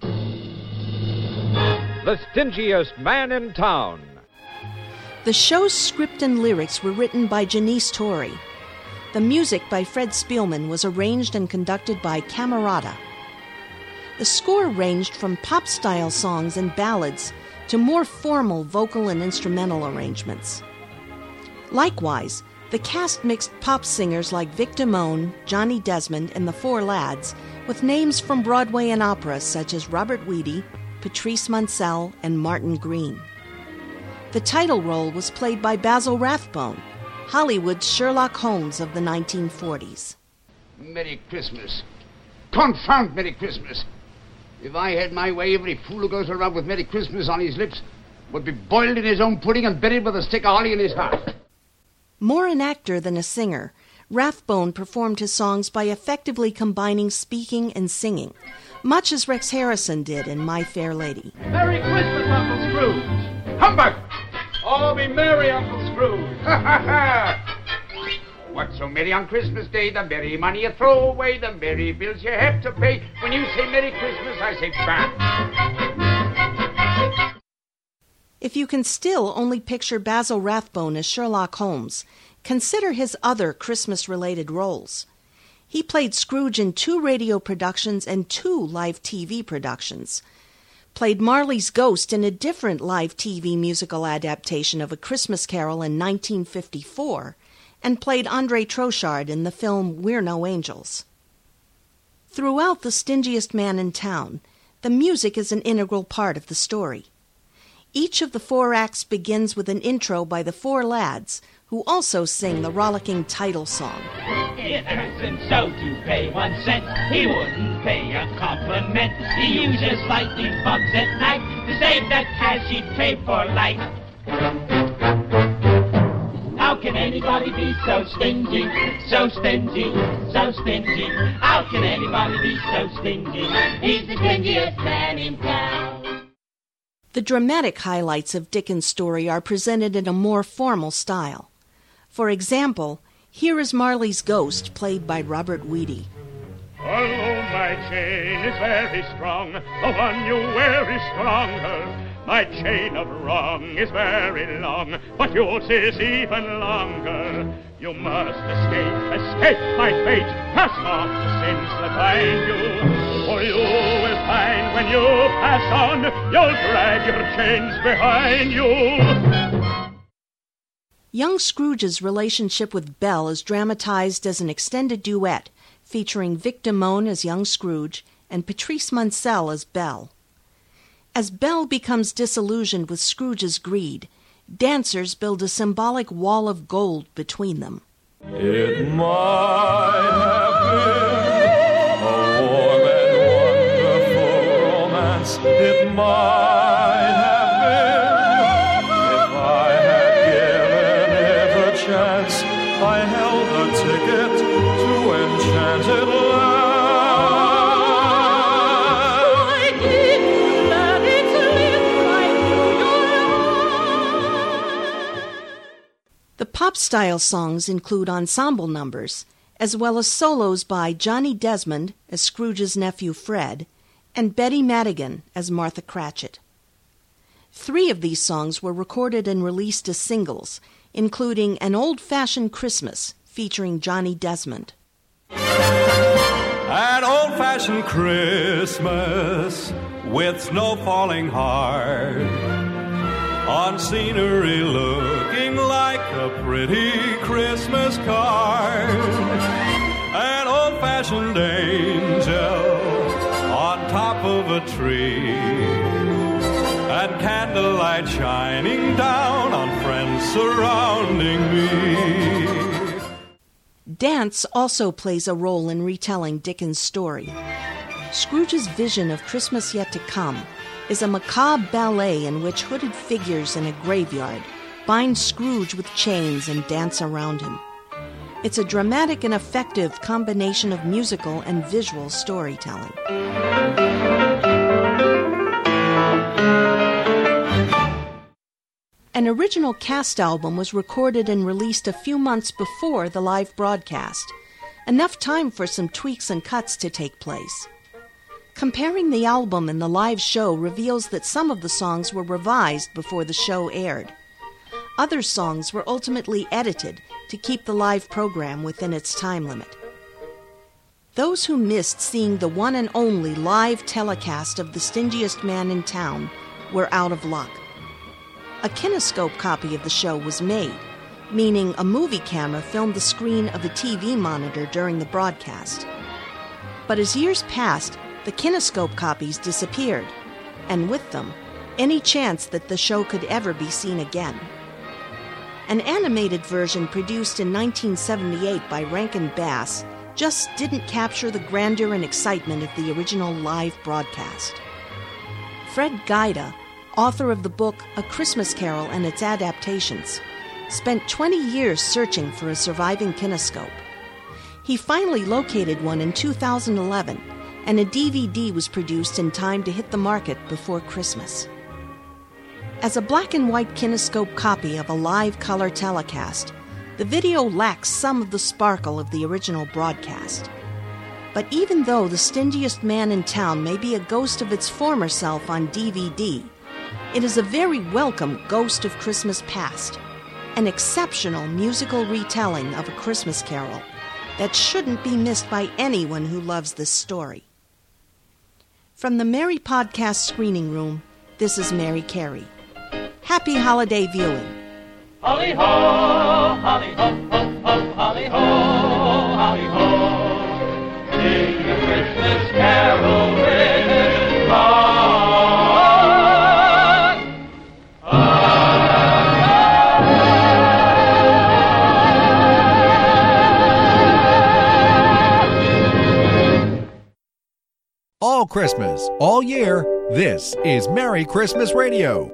The Stingiest Man in Town. The show's script and lyrics were written by Janice Torrey. The music by Fred Spielman was arranged and conducted by Camerata. The score ranged from pop-style songs and ballads to more formal vocal and instrumental arrangements. Likewise, the cast mixed pop singers like Vic Damone, Johnny Desmond, and the Four Lads with names from Broadway and opera such as Robert Weedy, Patrice Munsell, and Martin Green. The title role was played by Basil Rathbone, Hollywood's Sherlock Holmes of the 1940s. Merry Christmas. Confound Merry Christmas. If I had my way, every fool who goes around with Merry Christmas on his lips would be boiled in his own pudding and buried with a stick of holly in his heart. More an actor than a singer, Rathbone performed his songs by effectively combining speaking and singing, much as Rex Harrison did in My Fair Lady. Merry Christmas, Uncle Scrooge! Humbug! Oh, be merry, Uncle Scrooge! Ha, ha, ha! What's so merry on Christmas Day? The merry money you throw away, the merry bills you have to pay. When you say Merry Christmas, I say bam! If you can still only picture Basil Rathbone as Sherlock Holmes, consider his other Christmas-related roles. He played Scrooge in 2 radio productions and 2 live TV productions, played Marley's Ghost in a different live TV musical adaptation of A Christmas Carol in 1954, and played Andre Trochard in the film We're No Angels. Throughout The Stingiest Man in Town, the music is an integral part of the story. Each of the 4 acts begins with an intro by the Four Lads, who also sing the rollicking title song. It hurts him so to pay 1 cent. He wouldn't pay a compliment. He uses lightning bugs at night to save that cash he'd pay for life. How can anybody be so stingy, so stingy, so stingy? How can anybody be so stingy? He's the stingiest man in town. The dramatic highlights of Dickens' story are presented in a more formal style. For example, here is Marley's Ghost, played by Robert Weedy. Although my chain is very strong, the one you wear is stronger. My chain of wrong is very long, but yours is even longer. You must escape my fate, cast off the sins that bind you. For you will find when you pass on, you'll drag your chains behind you. Young Scrooge's relationship with Belle is dramatized as an extended duet, featuring Vic Damone as young Scrooge and Patrice Munsell as Belle. As Belle becomes disillusioned with Scrooge's greed, dancers build a symbolic wall of gold between them. It might have been a warm and wonderful romance. It might have been if I had given it a chance. I held a ticket to enchanted land. The pop-style songs include ensemble numbers, as well as solos by Johnny Desmond as Scrooge's nephew Fred, and Betty Madigan as Martha Cratchit. 3 of these songs were recorded and released as singles, including An Old-Fashioned Christmas, featuring Johnny Desmond. An old-fashioned Christmas with snow falling hard, on scenery looking like a pretty Christmas card. An old-fashioned angel on top of a tree, and candlelight shining down on friends surrounding me. Dance also plays a role in retelling Dickens' story. Scrooge's vision of Christmas yet to come is a macabre ballet in which hooded figures in a graveyard bind Scrooge with chains and dance around him. It's a dramatic and effective combination of musical and visual storytelling. An original cast album was recorded and released a few months before the live broadcast, enough time for some tweaks and cuts to take place. Comparing the album and the live show reveals that some of the songs were revised before the show aired. Other songs were ultimately edited to keep the live program within its time limit. Those who missed seeing the one and only live telecast of The Stingiest Man in Town were out of luck. A kinescope copy of the show was made, meaning a movie camera filmed the screen of a TV monitor during the broadcast. But as years passed, the kinescope copies disappeared, and with them, any chance that the show could ever be seen again. An animated version produced in 1978 by Rankin Bass just didn't capture the grandeur and excitement of the original live broadcast. Fred Gaida, author of the book A Christmas Carol and Its Adaptations, spent 20 years searching for a surviving kinescope. He finally located one in 2011, and a DVD was produced in time to hit the market before Christmas. As a black and white kinescope copy of a live color telecast, the video lacks some of the sparkle of the original broadcast. But even though The Stingiest Man in Town may be a ghost of its former self on DVD, it is a very welcome ghost of Christmas past, an exceptional musical retelling of A Christmas Carol that shouldn't be missed by anyone who loves this story. From the Mary Podcast Screening Room, this is Mary Carey. Happy holiday viewing. Holly ho, holly ho, ho, ho, holly ho, holly ho. Sing a Christmas carol with it long. All Christmas, all year, this is Merry Christmas Radio.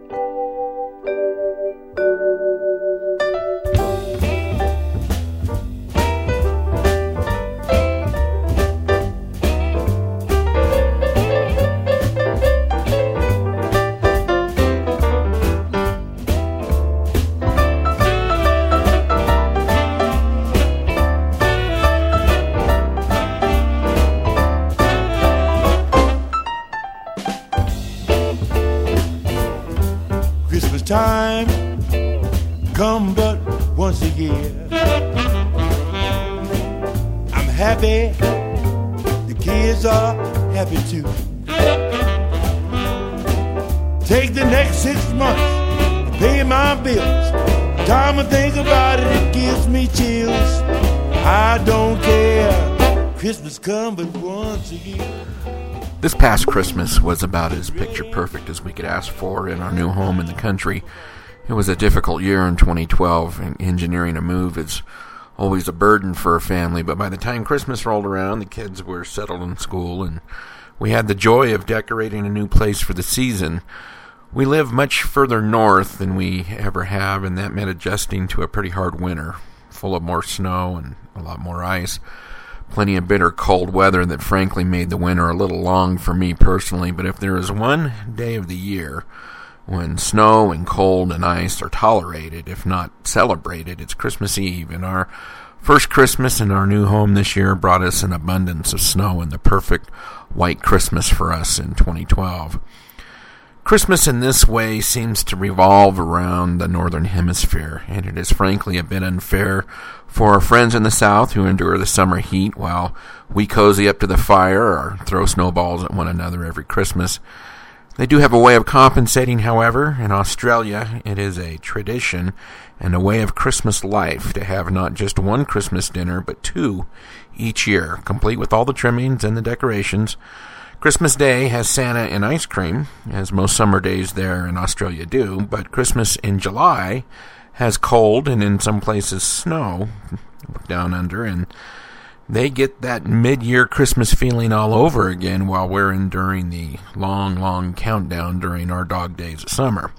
Time come but once a year. I'm happy, the kids are happy too. Take the next 6 months and pay my bills. Time I think about it, it gives me chills. I don't care, Christmas come but once a year. This past Christmas was about as picture-perfect as we could ask for in our new home in the country. It was a difficult year in 2012, and engineering a move is always a burden for a family, but by the time Christmas rolled around, the kids were settled in school, and we had the joy of decorating a new place for the season. We live much further north than we ever have, and that meant adjusting to a pretty hard winter, full of more snow and a lot more ice. Plenty of bitter cold weather that frankly made the winter a little long for me personally, but if there is one day of the year when snow and cold and ice are tolerated, if not celebrated, it's Christmas Eve, and our first Christmas in our new home this year brought us an abundance of snow and the perfect white Christmas for us in 2012. Christmas in this way seems to revolve around the Northern Hemisphere, and it is frankly a bit unfair for our friends in the South who endure the summer heat while we cozy up to the fire or throw snowballs at one another every Christmas. They do have a way of compensating, however. In Australia, it is a tradition and a way of Christmas life to have not just one Christmas dinner, but two each year, complete with all the trimmings and the decorations. Christmas Day has Santa and ice cream, as most summer days there in Australia do, but Christmas in July has cold and in some places snow down under, and they get that mid-year Christmas feeling all over again while we're enduring the long, long countdown during our dog days of summer.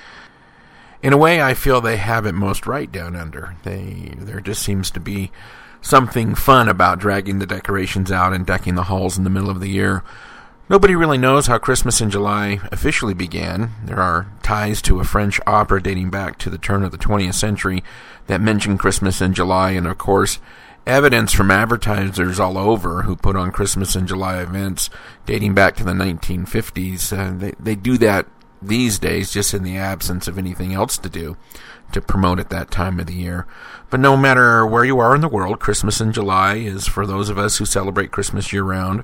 In a way, I feel they have it most right down under. There just seems to be something fun about dragging the decorations out and decking the halls in the middle of the year. Nobody really knows how Christmas in July officially began. There are ties to a French opera dating back to the turn of the 20th century that mention Christmas in July, and of course, evidence from advertisers all over who put on Christmas in July events dating back to the 1950s. They do that these days just in the absence of anything else to do to promote at that time of the year. But no matter where you are in the world, Christmas in July is, for those of us who celebrate Christmas year-round,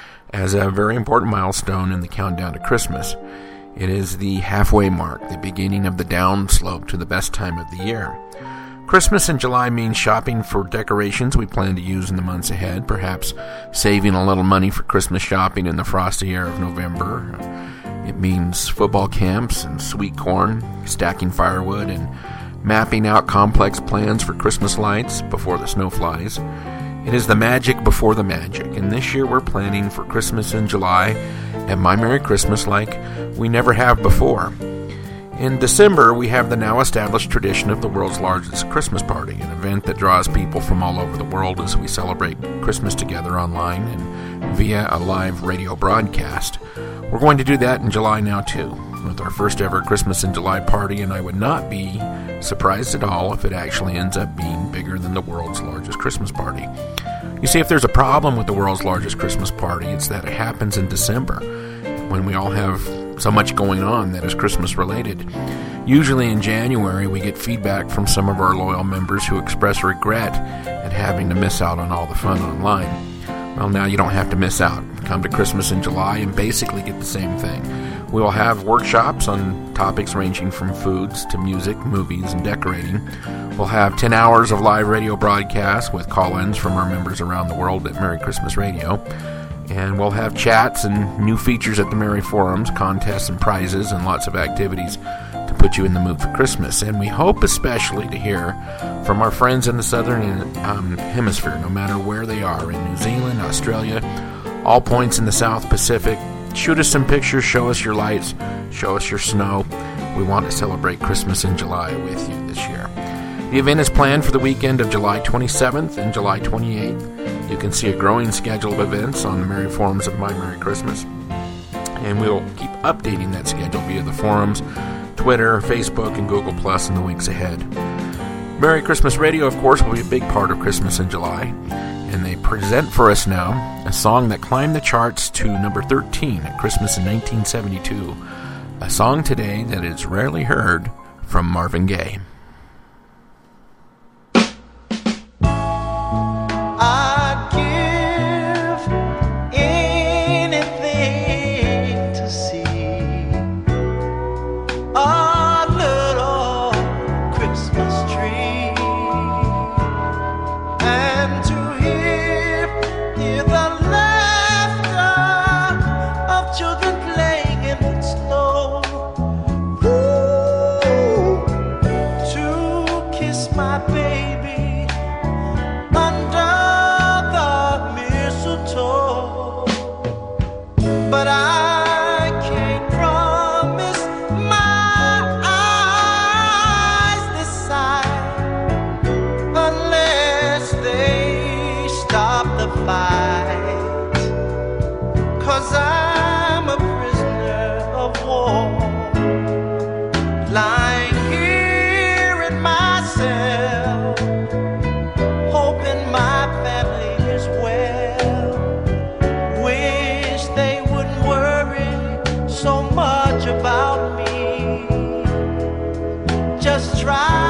as a very important milestone in the countdown to Christmas. It is the halfway mark, the beginning of the downslope to the best time of the year. Christmas in July means shopping for decorations we plan to use in the months ahead, perhaps saving a little money for Christmas shopping in the frosty air of November. It means football camps and sweet corn, stacking firewood, and mapping out complex plans for Christmas lights before the snow flies. It is the magic before the magic, and this year we're planning for Christmas in July at My Merry Christmas like we never have before. In December, we have the now established tradition of the world's largest Christmas party, an event that draws people from all over the world as we celebrate Christmas together online and via a live radio broadcast. We're going to do that in July now, too, with our first ever Christmas in July party, and I would not be surprised at all if it actually ends up being bigger than the world's largest Christmas party. You see, if there's a problem with the world's largest Christmas party, it's that it happens in December, when we all have so much going on that is Christmas related. Usually in January, we get feedback from some of our loyal members who express regret at having to miss out on all the fun online. Well, now you don't have to miss out. Come to Christmas in July and basically get the same thing. We will have workshops on topics ranging from foods to music, movies, and decorating. We'll have 10 hours of live radio broadcasts with call-ins from our members around the world at Merry Christmas Radio. And we'll have chats and new features at the Merry Forums, contests and prizes, and lots of activities to put you in the mood for Christmas. And we hope especially to hear from our friends in the Southern Hemisphere, no matter where they are, in New Zealand, Australia, all points in the South Pacific. Shoot us some pictures, show us your lights, show us your snow. We want to celebrate Christmas in July with you this year. The event is planned for the weekend of July 27th and July 28th. You can see a growing schedule of events on the Merry Forums of My Merry Christmas. And we'll keep updating that schedule via the forums, Twitter, Facebook, and Google Plus in the weeks ahead. Merry Christmas Radio, of course, will be a big part of Christmas in July. And they present for us now a song that climbed the charts to number 13 at Christmas in 1972. A song today that is rarely heard from Marvin Gaye. I'd give anything to see a little Christmas tree and to hear the laughter of children playing in the snow. Ooh, to kiss my baby under the mistletoe, but I can't promise my eyes this side unless they stop the fight, 'cause I'm a prisoner of war, lying here in my cell, hoping my family is well. Wish they wouldn't worry so much about me. Just try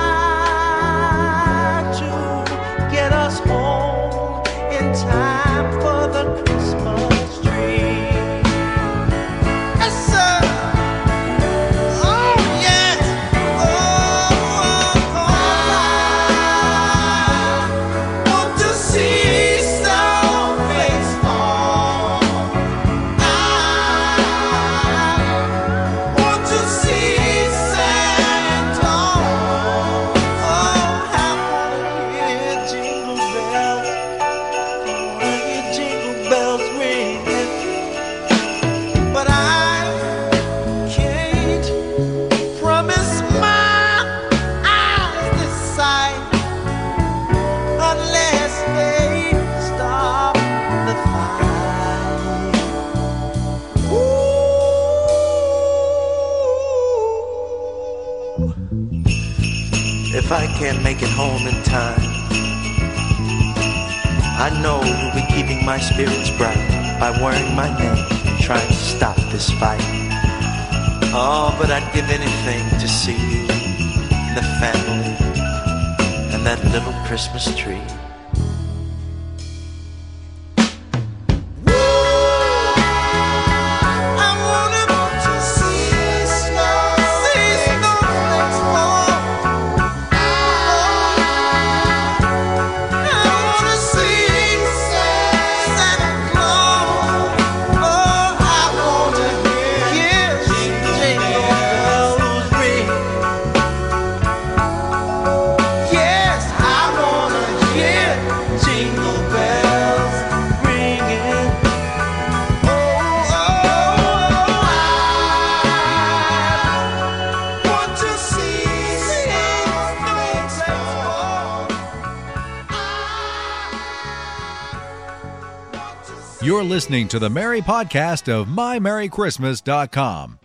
to get us home in time for the Christmas tree. Yes, sir. Oh, yes. Want to see some face on. I want to see Santa on if I can't make it home in time, I know you'll be keeping my spirits bright by wearing my name, trying to stop this fight. Oh, but I'd give anything to see you and the family and that little Christmas tree. You're listening to the Merry Podcast of MyMerryChristmas.com.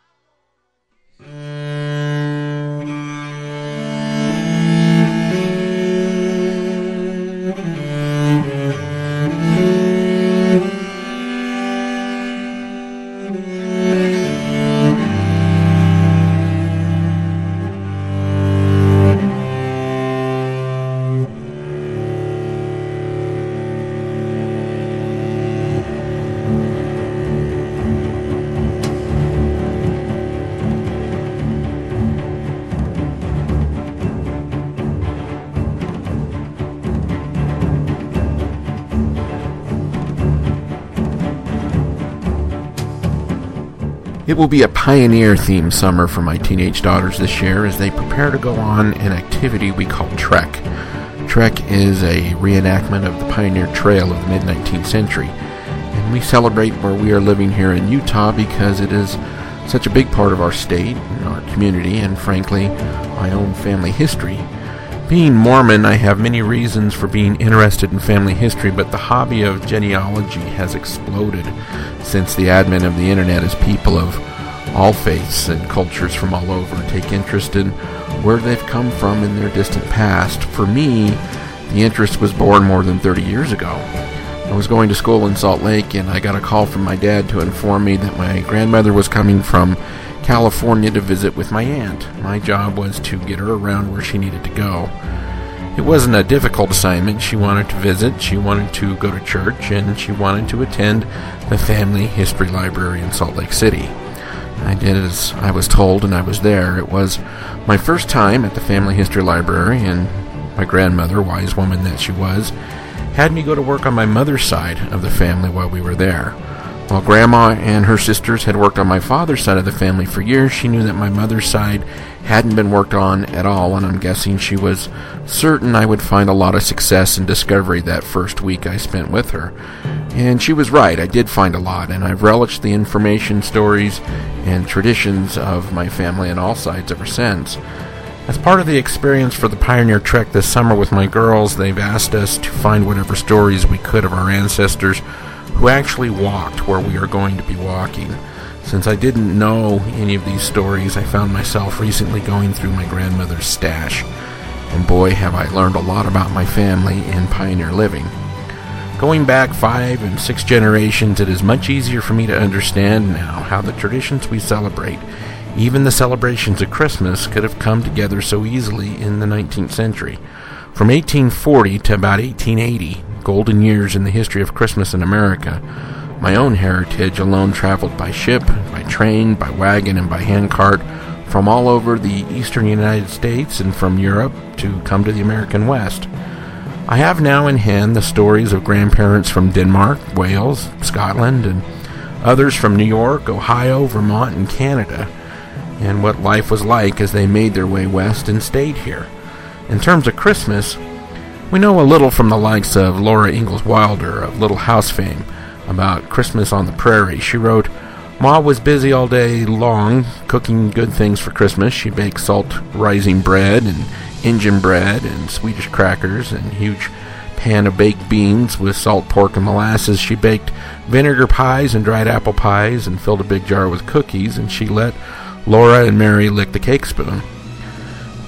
It will be a pioneer-themed summer for my teenage daughters this year as they prepare to go on an activity we call Trek. Trek is a reenactment of the Pioneer Trail of the mid-19th century, and we celebrate where we are living here in Utah because it is such a big part of our state and our community and, frankly, my own family history. Being Mormon, I have many reasons for being interested in family history, but the hobby of genealogy has exploded since the advent of the internet as people of all faiths and cultures from all over take interest in where they've come from in their distant past. For me, the interest was born more than 30 years ago. I was going to school in Salt Lake, and I got a call from my dad to inform me that my grandmother was coming from California to visit with my aunt. My job was to get her around where she needed to go. It wasn't a difficult assignment. She wanted to visit, she wanted to go to church, and she wanted to attend the Family History Library in Salt Lake City. I did as I was told, and I was there. It was my first time at the Family History Library, and my grandmother, wise woman that she was, had me go to work on my mother's side of the family while we were there. While Grandma and her sisters had worked on my father's side of the family for years, she knew that my mother's side hadn't been worked on at all, and I'm guessing she was certain I would find a lot of success and discovery that first week I spent with her. And she was right, I did find a lot, and I've relished the information, stories, and traditions of my family on all sides ever since. As part of the experience for the Pioneer Trek this summer with my girls, they've asked us to find whatever stories we could of our ancestors who actually walked where we are going to be walking. Since I didn't know any of these stories, I found myself recently going through my grandmother's stash. And boy, have I learned a lot about my family in pioneer living. Going back 5 and 6 generations, it is much easier for me to understand now how the traditions we celebrate, even the celebrations of Christmas, could have come together so easily in the 19th century. From 1840 to about 1880, golden years in the history of Christmas in America, my own heritage alone traveled by ship, by train, by wagon, and by handcart from all over the eastern United States and from Europe to come to the American West. I have now in hand the stories of grandparents from Denmark, Wales, Scotland, and others from New York, Ohio, Vermont, and Canada, and what life was like as they made their way west and stayed here. In terms of Christmas, we know a little from the likes of Laura Ingalls Wilder of Little House fame about Christmas on the Prairie. She wrote, "Ma was busy all day long cooking good things for Christmas. She baked salt rising bread and Injun bread and Swedish crackers and huge pan of baked beans with salt pork and molasses. She baked vinegar pies and dried apple pies and filled a big jar with cookies, and she let Laura and Mary lick the cake spoon.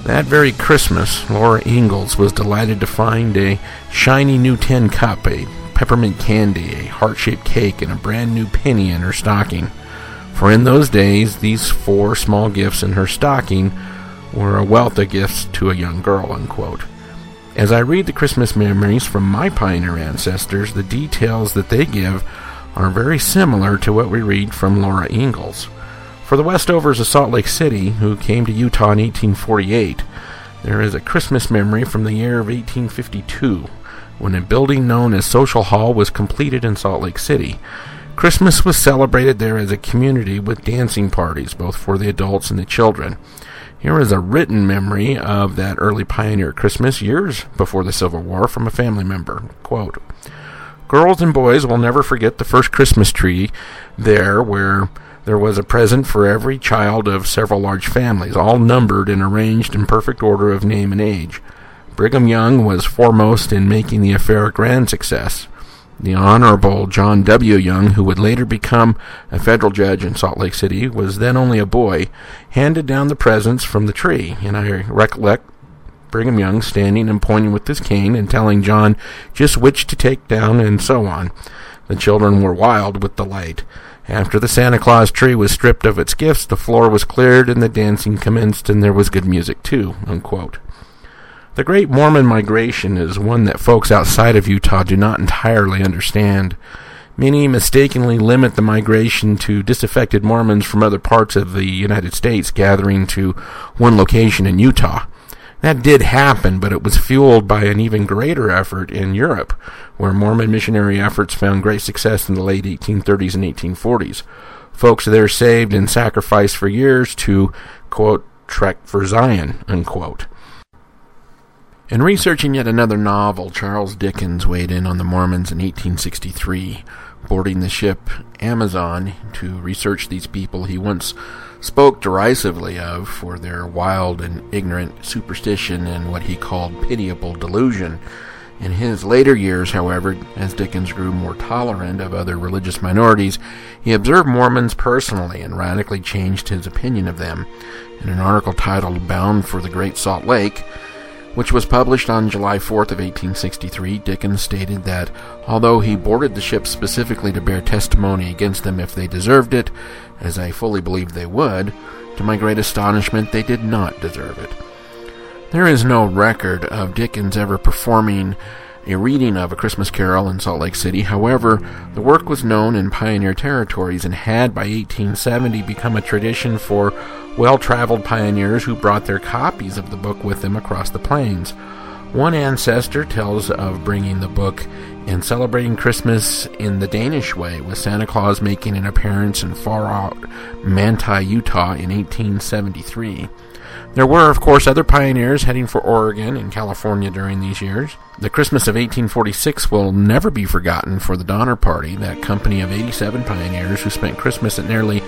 That very Christmas, Laura Ingalls was delighted to find a shiny new tin cup, a peppermint candy, a heart-shaped cake, and a brand new penny in her stocking. For in those days, these 4 small gifts in her stocking were a wealth of gifts to a young girl, unquote. As I read the Christmas memories from my pioneer ancestors, the details that they give are very similar to what we read from Laura Ingalls. For the Westovers of Salt Lake City, who came to Utah in 1848, there is a Christmas memory from the year of 1852, when a building known as Social Hall was completed in Salt Lake City. Christmas was celebrated there as a community with dancing parties, both for the adults and the children. Here is a written memory of that early pioneer Christmas, years before the Civil War, from a family member. Quote, "Girls and boys will never forget the first Christmas tree there, where there was a present for every child of several large families, all numbered and arranged in perfect order of name and age. Brigham Young was foremost in making the affair a grand success. The Honorable John W. Young, who would later become a federal judge in Salt Lake City, was then only a boy, handed down the presents from the tree, and I recollect Brigham Young standing and pointing with his cane and telling John just which to take down and so on. The children were wild with delight. After the Santa Claus tree was stripped of its gifts, the floor was cleared and the dancing commenced, and there was good music too," unquote. The Great Mormon Migration is one that folks outside of Utah do not entirely understand. Many mistakenly limit the migration to disaffected Mormons from other parts of the United States gathering to one location in Utah. That did happen, but it was fueled by an even greater effort in Europe, where Mormon missionary efforts found great success in the late 1830s and 1840s. Folks there saved and sacrificed for years to, quote, "trek for Zion," unquote. In researching yet another novel, Charles Dickens weighed in on the Mormons in 1863. Boarding the ship Amazon to research these people he once spoke derisively of for their wild and ignorant superstition and what he called pitiable delusion. In his later years, however, as Dickens grew more tolerant of other religious minorities, he observed Mormons personally and radically changed his opinion of them. In an article titled "Bound for the Great Salt Lake," which was published on July 4th of 1863, Dickens stated that although he boarded the ship specifically to bear testimony against them if they deserved it, as I fully believed they would, to my great astonishment they did not deserve it. There is no record of Dickens ever performing a reading of A Christmas Carol in Salt Lake City. However, the work was known in pioneer territories and had by 1870 become a tradition for well-traveled pioneers who brought their copies of the book with them across the plains. One ancestor tells of bringing the book and celebrating Christmas in the Danish way, with Santa Claus making an appearance in far-out Manti, Utah in 1873. There were, of course, other pioneers heading for Oregon and California during these years. The Christmas of 1846 will never be forgotten for the Donner Party, that company of 87 pioneers who spent Christmas at nearly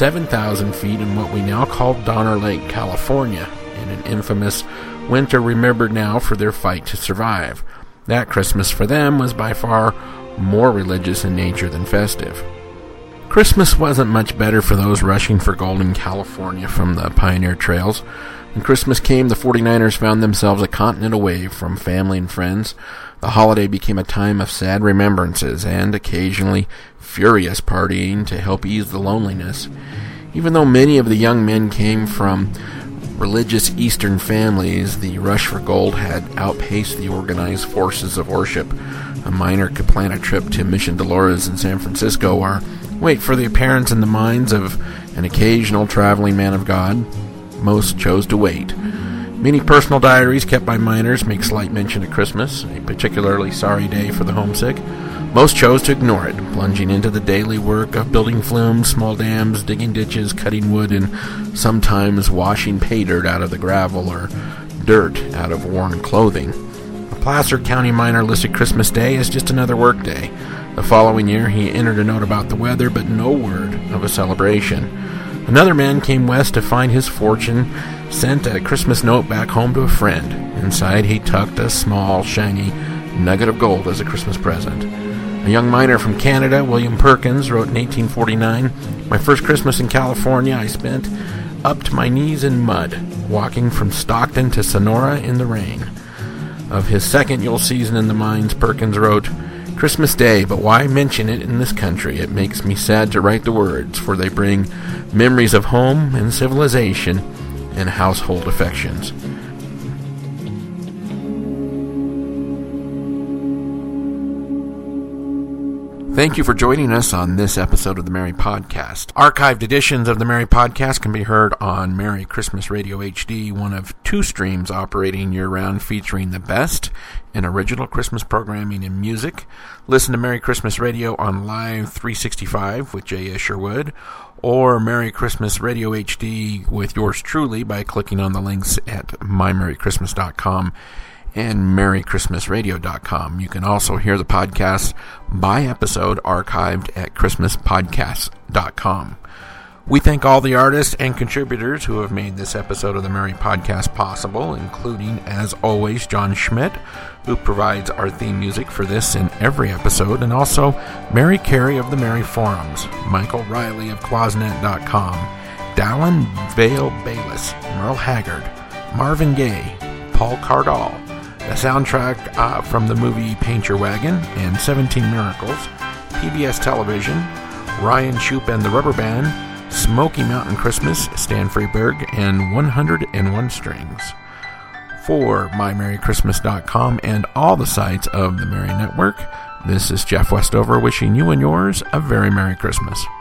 7,000 feet in what we now call Donner Lake, California, in an infamous winter remembered now for their fight to survive. That Christmas for them was by far more religious in nature than festive. Christmas wasn't much better for those rushing for gold in California from the pioneer trails. When Christmas came, the 49ers found themselves a continent away from family and friends. The holiday became a time of sad remembrances and occasionally furious partying to help ease the loneliness. Even though many of the young men came from religious Eastern families, the rush for gold had outpaced the organized forces of worship. A miner could plan a trip to Mission Dolores in San Francisco or wait for the appearance in the mines of an occasional traveling man of God. Most chose to wait. Many personal diaries kept by miners make slight mention of Christmas, a particularly sorry day for the homesick. Most chose to ignore it, plunging into the daily work of building flumes, small dams, digging ditches, cutting wood, and sometimes washing pay dirt out of the gravel or dirt out of worn clothing. A Placer County miner listed Christmas Day as just another work day. The following year, he entered a note about the weather, but no word of a celebration. Another man came west to find his fortune, sent a Christmas note back home to a friend. Inside, he tucked a small, shiny nugget of gold as a Christmas present. A young miner from Canada, William Perkins, wrote in 1849, "My first Christmas in California, I spent up to my knees in mud, walking from Stockton to Sonora in the rain. Of his second Yule season in the mines, Perkins wrote, Christmas Day, but why mention it in this country? It makes me sad to write the words, for they bring memories of home and civilization and household affections. Thank you for joining us on this episode of the Merry Podcast. Archived editions of the Merry Podcast can be heard on Merry Christmas Radio HD, one of 2 streams operating year-round featuring the best in original Christmas programming and music. Listen to Merry Christmas Radio on Live 365 with Jay Isherwood, or Merry Christmas Radio HD with yours truly by clicking on the links at mymerrychristmas.com and merrychristmasradio.com. You can also hear the podcast by episode archived at christmaspodcast.com. We thank all the artists and contributors who have made this episode of the Merry Podcast possible, including, as always, John Schmidt, who provides our theme music for this and every episode, and also Mary Carey of the Merry Forums, Michael Riley of Quasnet.com, Dallin Vale Bayless, Merle Haggard, Marvin Gaye, Paul Cardall, the soundtrack from the movie Paint Your Wagon and 17 Miracles, PBS Television, Ryan Shoup and the Rubber Band, Smoky Mountain Christmas, Stan Freeberg, and 101 Strings. For mymerrychristmas.com and all the sites of the Merry Network, this is Jeff Westover wishing you and yours a very Merry Christmas.